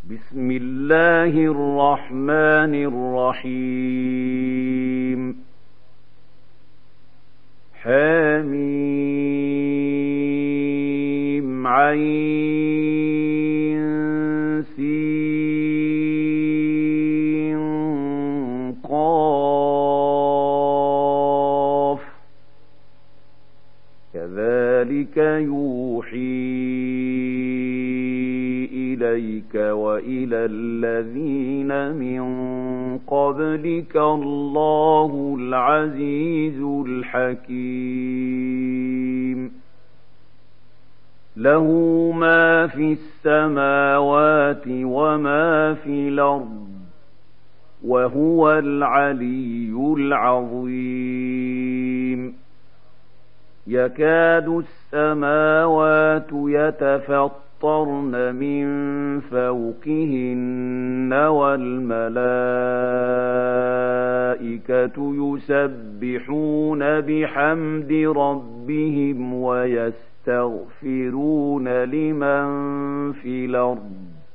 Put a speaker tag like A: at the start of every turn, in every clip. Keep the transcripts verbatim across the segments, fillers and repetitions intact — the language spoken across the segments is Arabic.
A: بسم الله الرحمن الرحيم حميم عين سين قاف كذلك يوحي إليك وإلى الذين من قبلك الله العزيز الحكيم له ما في السماوات وما في الأرض وهو العلي العظيم يكاد السماوات يتفطرن من فوقهن والملائكة يسبحون بحمد ربهم ويستغفرون لمن في الأرض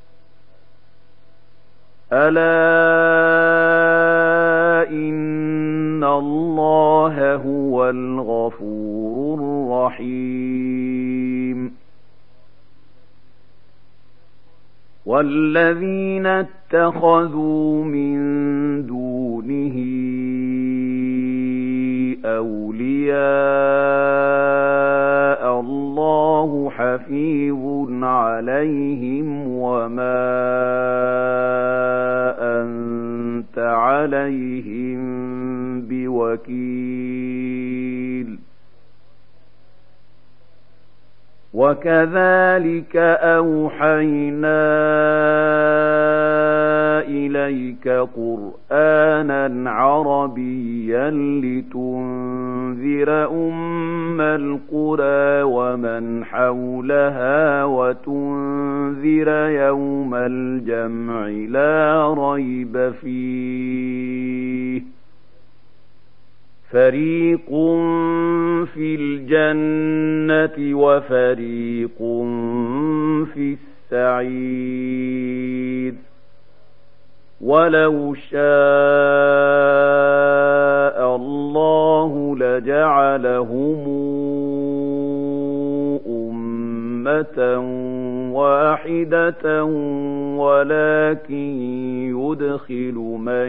A: ألا إن الله هو الغفور الرحيم والذين اتخذوا من دونه أولياء الله حفيظ عليهم وما أنت عليهم بوكيل وكذلك أوحينا إليك قرآنا عربيا لتنذر أم القرى ومن حولها وتنذر يوم الجمع لا ريب فيه فريق في الجنة وفريق في السعير ولو شاء الله لجعلهم أمة واحدة ولكن يدخل من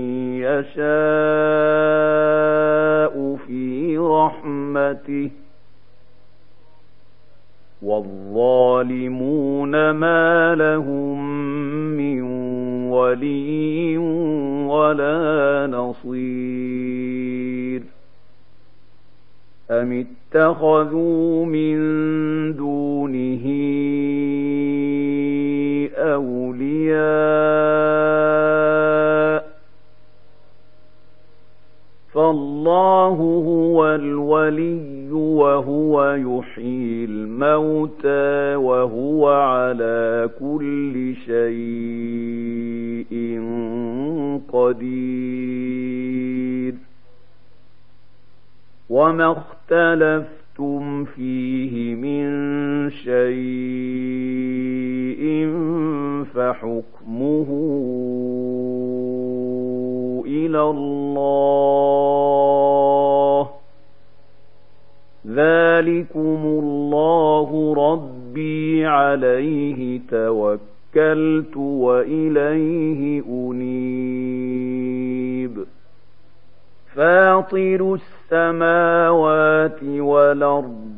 A: يشاء في رحمته والظالمون ما لهم من ولي ولا نصير أم اتخذوا من دونه أولياء فالله هو الولي وهو يحيي الموتى وهو على كل شيء قدير وما اختلفتم فيه من شيء فحكمه إلى الله ذلكم الله ربي عليه توكلت وإليه أنيب فاطر السماوات والأرض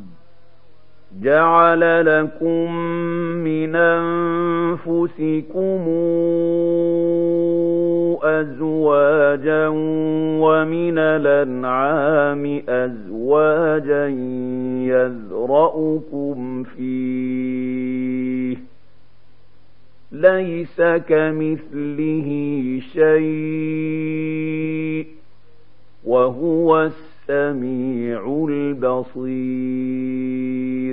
A: جعل لكم من أنفسكم أزواجا ومن الأنعام أزواجا يذرأكم فيه ليس كمثله شيء وهو السميع البصير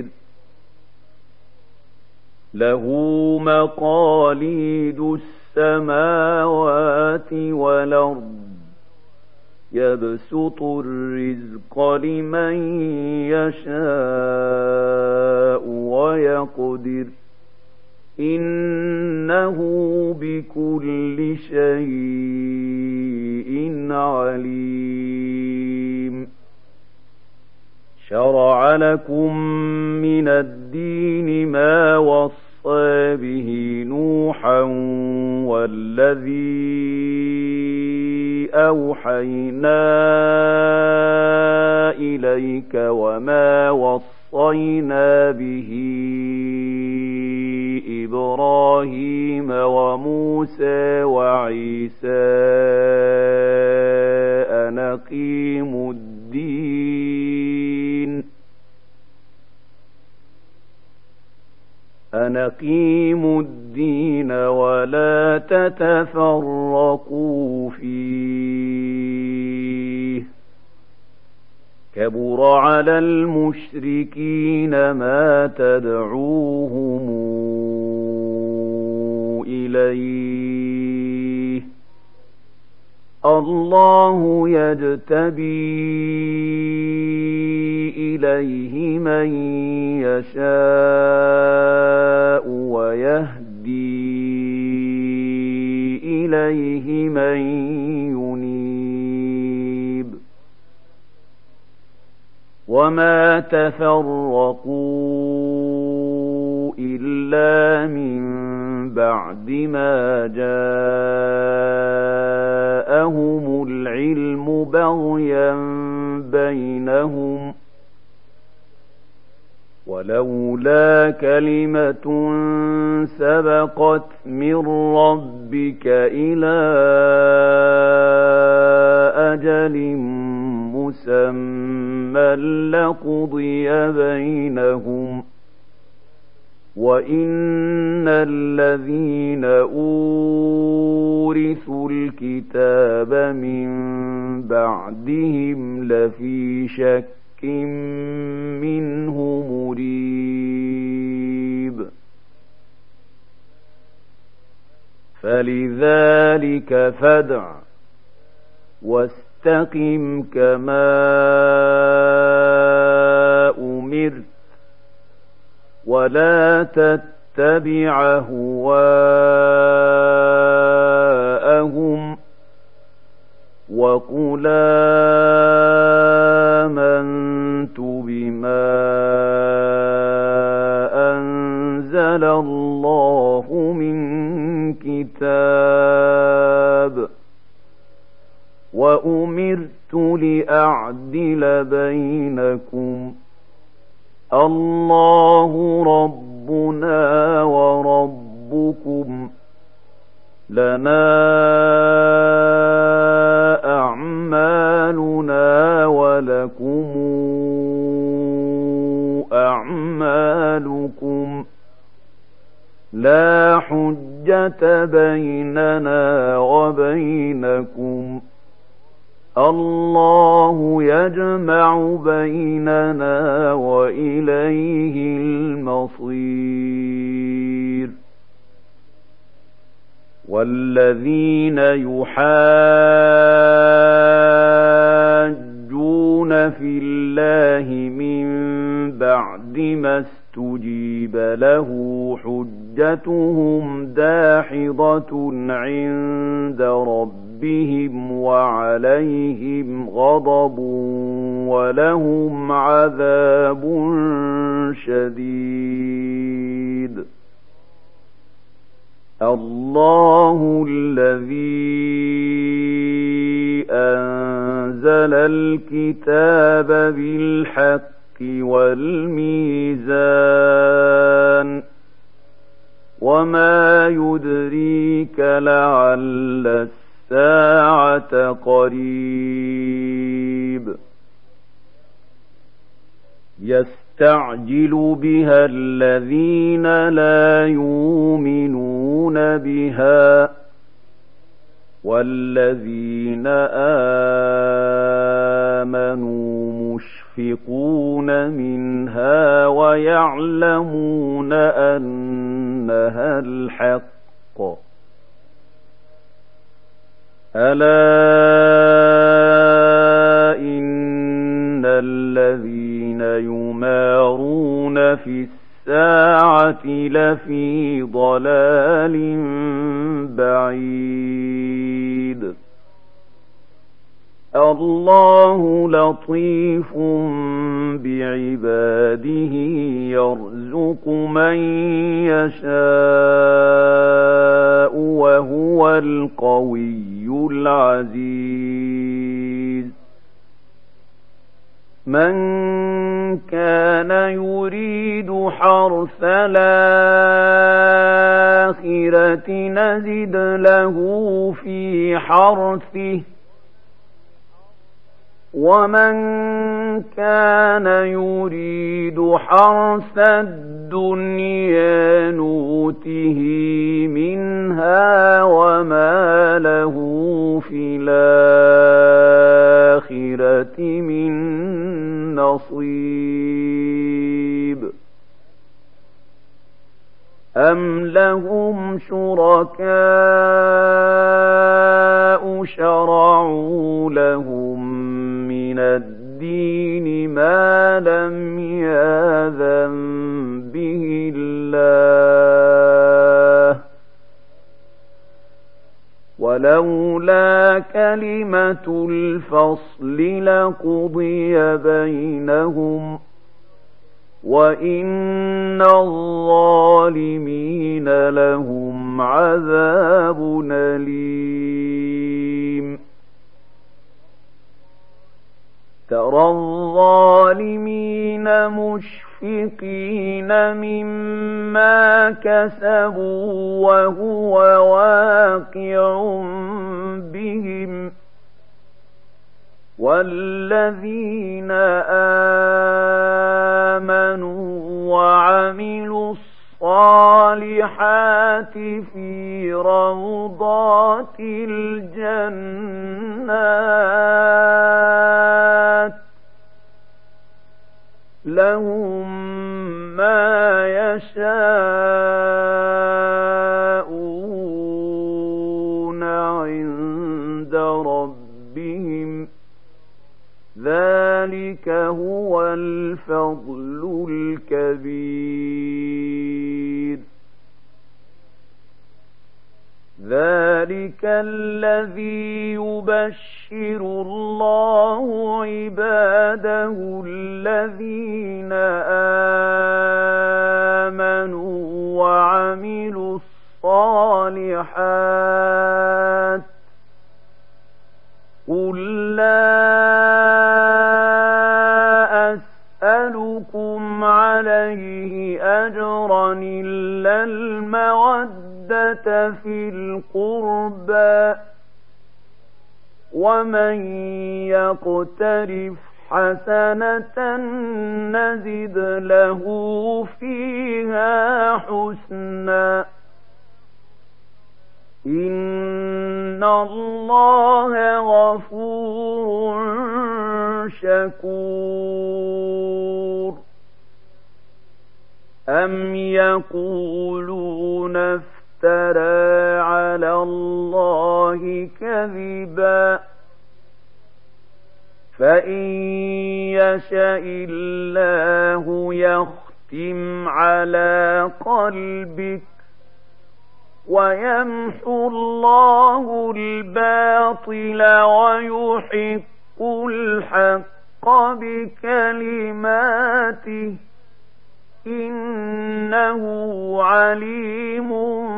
A: له مقاليد السماوات والأرض يبسط الرزق لمن يشاء ويقدر إن إنه بكل شيء عليم. شرع لكم من الدين ما وصى به نوحا والذي أوحينا إليك وما وصينا به إبراهيم وموسى وعيسى أن أقيموا الدين أن أقيموا الدين ولا تتفرقوا فيه. كبر على المشركين ما تدعوهم إليه. الله يجتبي إليه من يشاء ويهدي إليه من ينيب. وما تفرقوا إلا من بعد ما جاءهم العلم بغيا بينهم ولولا كلمة سبقت من ربك إلى أجل مسمى لقضي بينهم وإن الذين أورثوا الكتاب من بعدهم لفي شك منه مريب. فلذلك فادع واستقم كما أمرت ولا تتبع أهواءهم وقل آمنت بما أنزل الله من كتاب وأمرت لأعدل بينكم الله ربنا وربكم لنا أعمالنا ولكم أعمالكم لا حجة بيننا وبينكم الله يجمع بيننا وإليه المصير. والذين يحاجون في الله من بعد ما استجيب له حجتهم داحضة عند ربهم وعليهم غضب ولهم عذاب شديد. الله الذي أنزل الكتاب بالحق والميزان وما يدريك لعل الساعة قريب. يستعجل بها الذين لا يؤمنون بها والذين آمنوا مشفقون منها ويعلمون أنها الحق. ألا إن الذين يمارون في الساعة لفي ضلال بعيد الله لطيف بعباده يرزق من يشاء وهو القوي العزيز من كان يريد حرث الآخرة نزد له في حرثه ومن كان يريد حرث الدنيا نوته منها وما له في الآخرة من نصيب أم لهم شركاء شرعوا لهم من الدين ما لم يأذن به الله ولولا كلمة الفصل لقضي بينهم وإن الظالمين لهم عذاب أليم ترى الظالمين مشفقين مما كسبوا وهو واقع بهم والذين آمنوا وعملوا الصالحات في روضات الجنات لهم ما يشاءون عند ربهم ذلك هو الفضل الكبير ذلك الذي يبشر الله عباده الذين آمنوا وعملوا الصالحات قل لا أسألكم عليه أجرا إلا المودة في القربى ومن يقترف حسنة نزد له فيها حسنا إن الله غفور شكور أم يقولون افترى على الله كذبا فإن يشاء الله يختم على قلبك ويمحو الله الباطل ويحق الحق بكلماته إنه عليم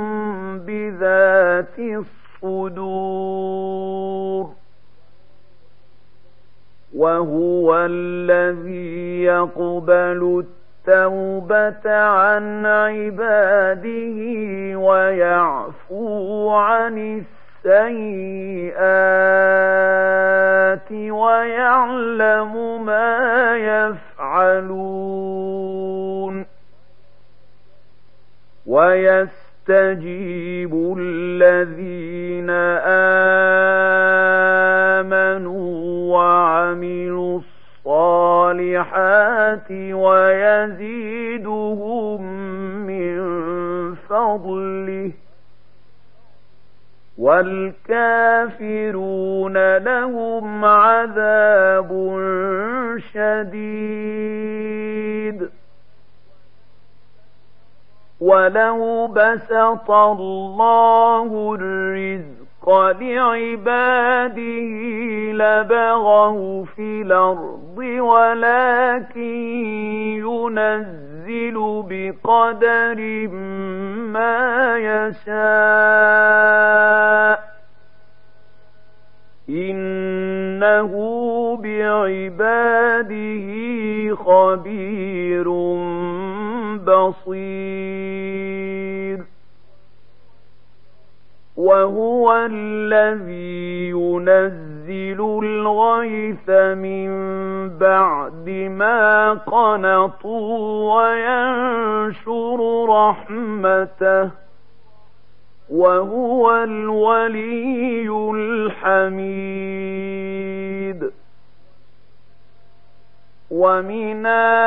A: بذات الصدور وهو الذي يقبل التوبة عن عباده ويعفو عن السيئات ويعلم ما يفعلون ويستجيب الذين آمنوا وعملوا الصالحات ويزيدهم من فضله والكافرون لهم عذاب شديد ولو بسط الله الرزق لعباده لبغوا في الأرض ولكن ينزل بقدر ما يشاء إنه بعباده خبير بصير وهو الذي ينزل الغيث من بعد ما قنطوا وينشر رحمته وهو الولي الحميد ومن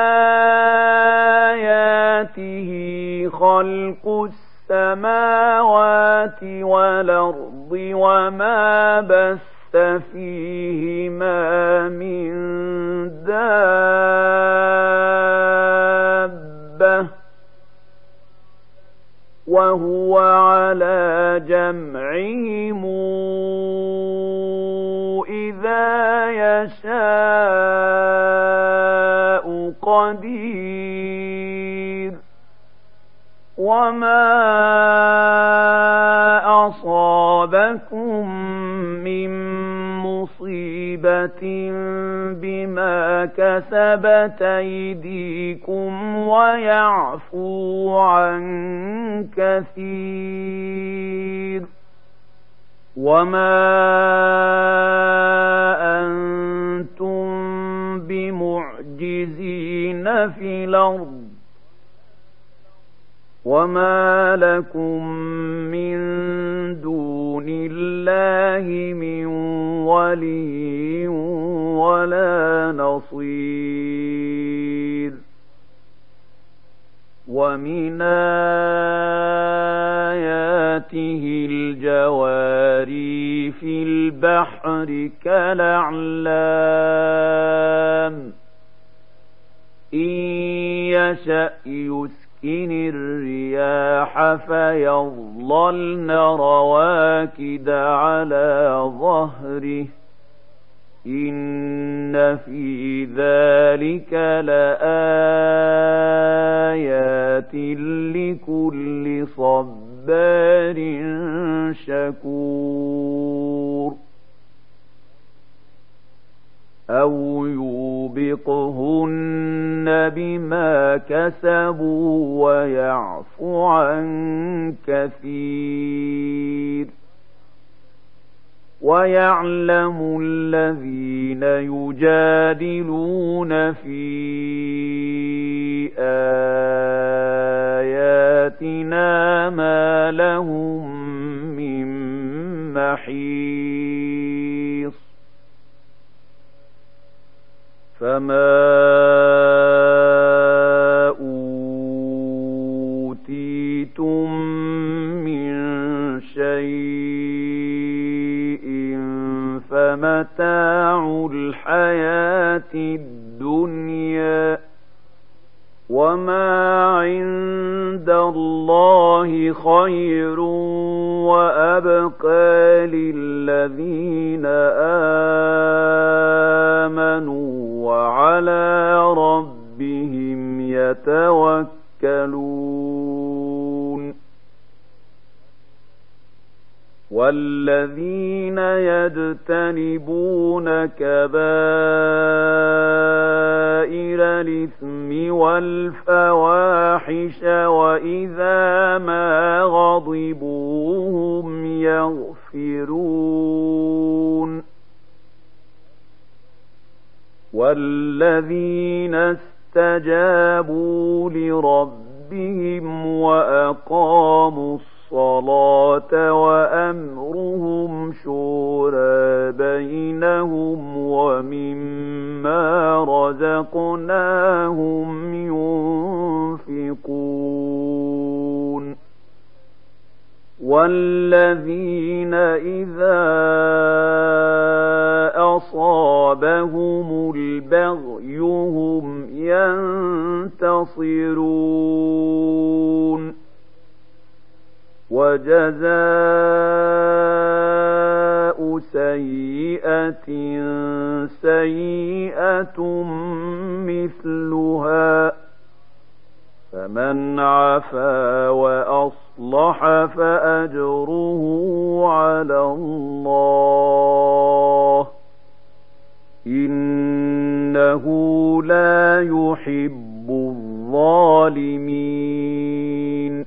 A: آياته خلق السماوات والأرض وما بث فيهما من دابة وهو على جمعهم إذا يشاء قدير وما أصابكم من مصيبة بما كسبت أيديكم ويعفو عن كثير وما أنتم بمعجزين في الأرض وما لكم من دون الله من ولي ولا نصير ومن آياته الجواري في البحر كالأعلام إن يشأ يسكن الرياح فيظللن رواكد على ظهره إن في ذلك لآيات لكل صبار شكور أو يوبقهن بما كسبوا ويعفو عن كثير ويعلم الذين يجادلون في آياتنا ما لهم من محيص فما أوتيتم من شيء فمتاع الحياة الدنيا وما عند الله خير وأبقى للذين آمنوا وعلى ربهم يتوكلون والذين يجتنبون كبائر الإثم والفواحش وإذا ما غضبوا هم يغفرون والذين استجابوا لربهم وأقاموا الصلاة وأمرهم شورى بينهم ومما رزقناهم ينفقون والذين إذا أصابهم البغي هم ينتصرون وجزاء سيئة سيئة مثلها فمن عفا وأصلح فأجره على الله إنه لا يحب الظالمين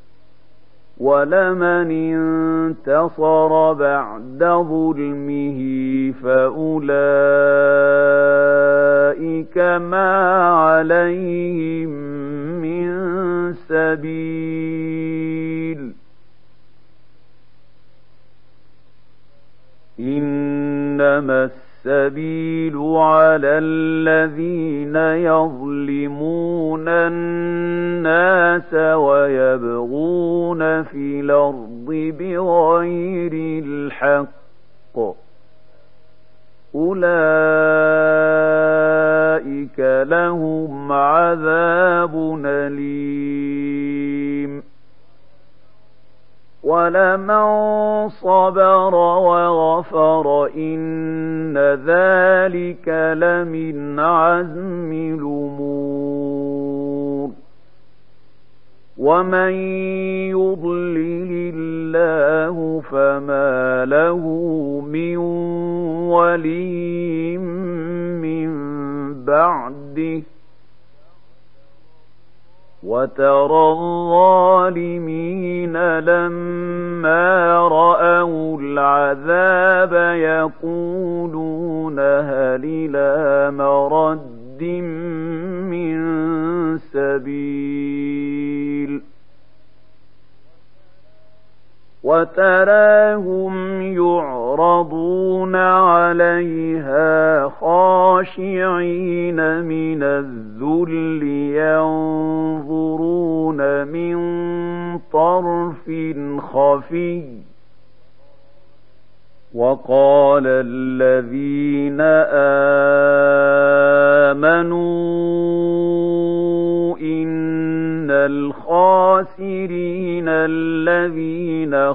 A: ولمن انتصر بعد ظلمه فأولئك ما عليهم من سبيل إنما السبيل على الذين يظلمون الناس ويبغون في الأرض بغير الحق أولئك لهم عذاب أليم ولمن صبر وغفر إن ذلك لمن عزم الأمور ومن يضلل الله فما له من ولي من بعده وترى الظالمين لما رأوا العذاب يقولون هل إلى مرد من سبيل وتراهم يعرضون عليها خاشعين من الذل ينظرون من طرف خفي وقال الذين آمنوا إن الخاسرين الذين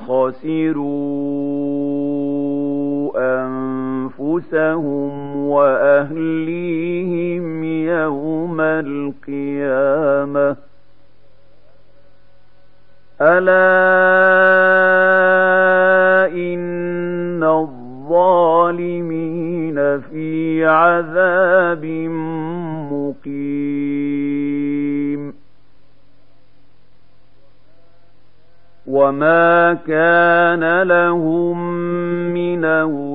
A: خسروا أنفسهم وأهليهم يوم القيامة ألا إن الظالمين في عذاب مقيم وما كان لهم من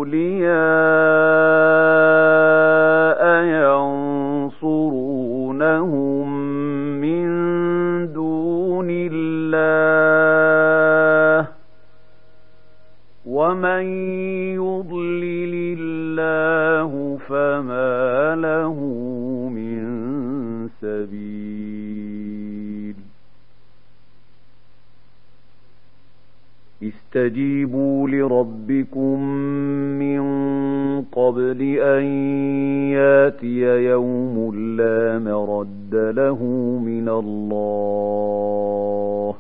A: أولياء ينصرونهم من دون الله ومن يضلل الله فما له من سبيل استجيبوا لربكم من قبل أن ياتي يوم لا مرد له من الله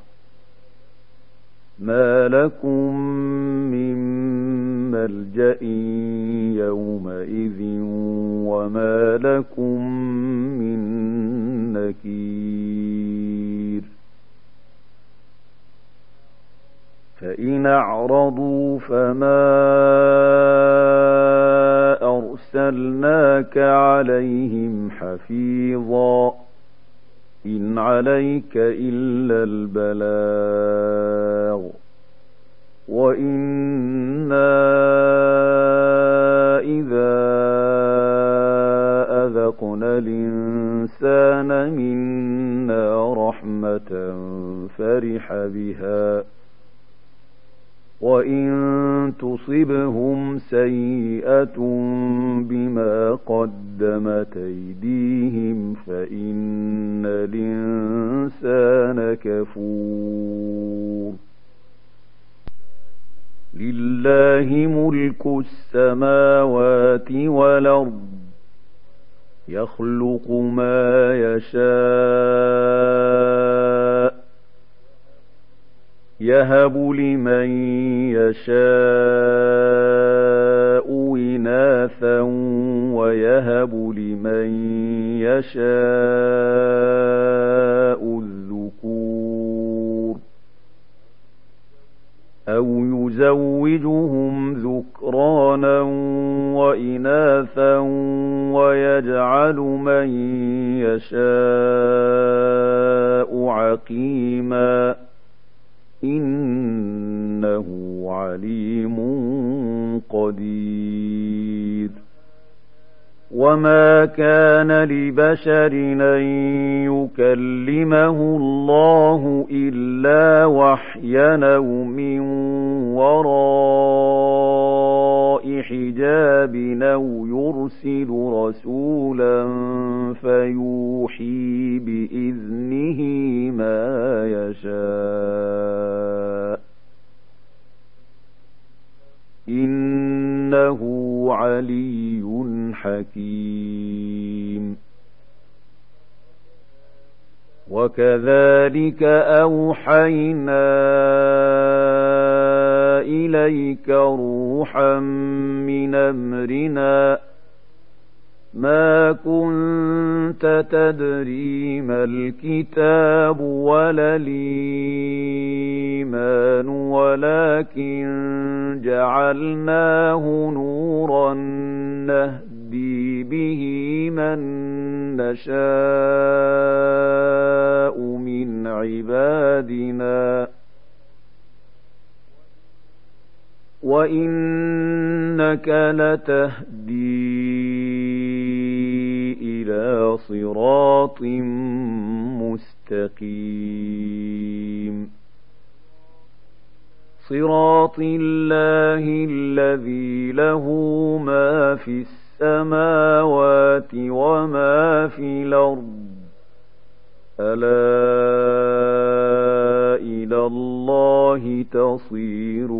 A: ما لكم من ملجأ يومئذ وما لكم من نكير فإن أعرضوا فما أرسلناك عليهم حفيظا إن عليك إلا البلاغ وإنا إذا أذقنا الإنسان منا رحمة فرح بها وإن تصبهم سيئة بما قدمت أيديهم فإن الإنسان كفور لله ملك السماوات والأرض يخلق ما يشاء يهب لمن يشاء إناثا ويهب لمن يشاء الذكور أو يزوجهم ذكرانا وإناثا ويجعل من يشاء عقيما إنه عليم قدير. وما كان لبشر أن يكلمه الله إلا وحيا أو من وراء حجاب أو يرسل رسولا فيوحي بإذنه ما يشاء إنه علي حكيم. وكذلك أوحينا إليك روحا من أمرنا ما كنت تدري ما الكتاب ولا الإيمان ولكن جعلناه نورا نهدي به من نشاء من عبادنا وإنك لتهدي إلى صراط مستقيم صراط الله الذي له ما في السماوات وما في الأرض ألا إلى الله تصير